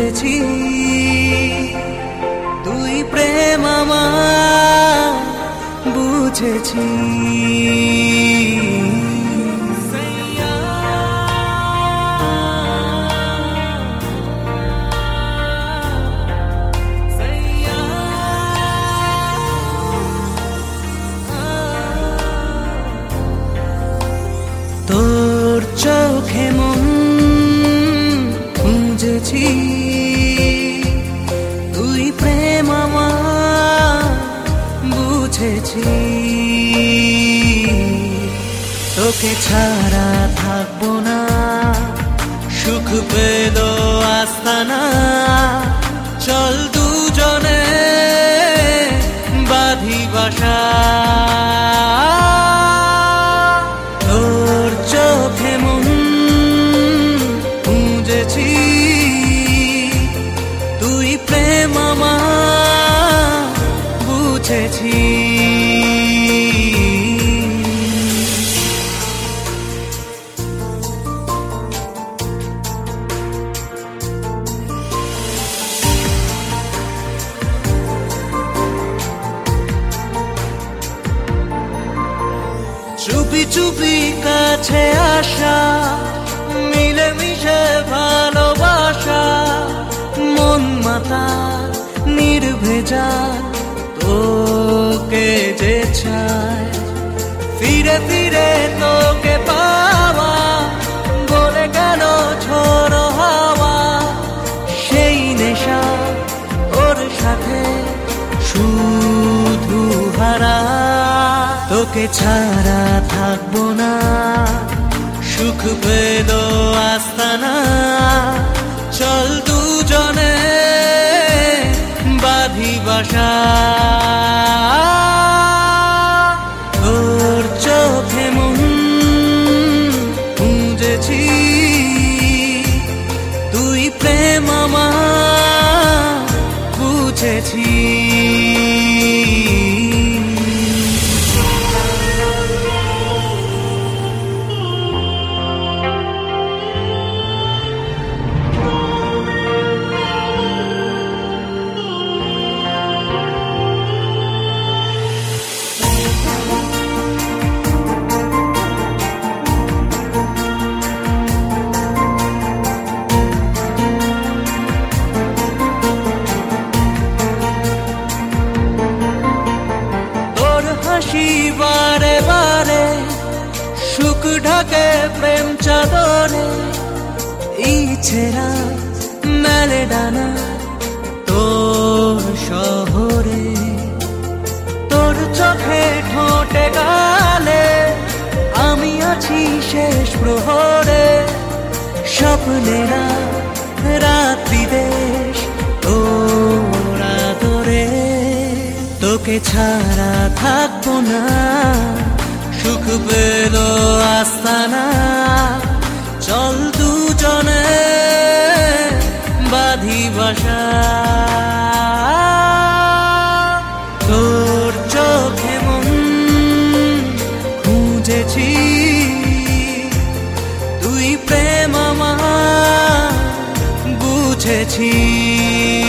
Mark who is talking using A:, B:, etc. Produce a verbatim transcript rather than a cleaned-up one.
A: খুঁজেছি তুই প্রেম আমার বুঝেছি তোর চোখে মন খুঁজেছি তুই প্রেম আমার বুঝেছি তোকে ছাড়া থাকবো না সুখ পেল আস্তানা চল দুজনে বাঁধি বাসা তোর চোখে মন খুঁজেছি তুই প্রেম আমার বুঝেছি চুপি চুপি কাছে আসা মিলেমিশে ভালোবাসা মন মাতা নির্ভেজা তোকে যে চায় ফিরে ফিরে তোকে পাওয়া বলে গেল ঝড় হাওয়া সেই নেশা ওর সাথে শুধু হারা তোকে ছাড়া থাকবো না সুখ পেল আস্তানা চল দুজনে বাঁধি বাসা তোর চোখে মন খুঁজেছি তুই প্রেম আমার বুঝেছি হাসি বারে বারে সুখ ঢাকে প্রেম চাদরে ইচ্ছেরা মেলে ডানা তোর শহরে তোর চোখে ঠোঁটে গালে আমি আছি শেষ প্রহরে স্বপ্নেরা রাত্রি দেশ তোর আদরে তোকে ছাড়া থাকবো না সুখ পেল আস্তানা চল দুজনে বাঁধি বাসা তোর চোখে মন খুঁজেছি তুই প্রেম আমার বুঝেছি